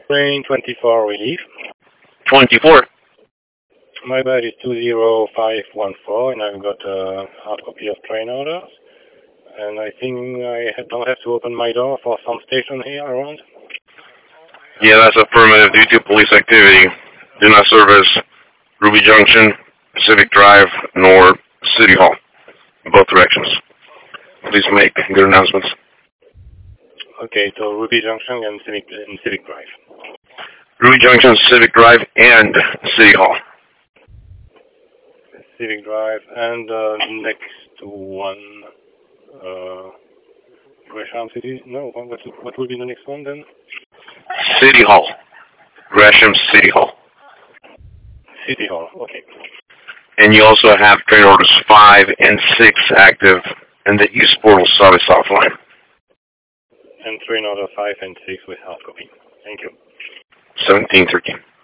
Train 24 relief. 24. My bed is 20514, and I've got a hard copy of train orders. And I think I don't have to open my door for some station here around. Yeah, that's affirmative. Due to police activity, do not service Ruby Junction, Pacific Drive, nor City Hall in both directions. Please make good announcements. Okay, so Ruby Junction and Civic Drive. Ruby Junction, Civic Drive, and City Hall. Civic Drive, and next one, Gresham City? No, what will be the next one then? City Hall. Gresham City Hall. City Hall, okay. And you also have train orders 5 and 6 active in the East Portal Service offline. And train order 5 and 6 with hard copy. Thank you. 1713.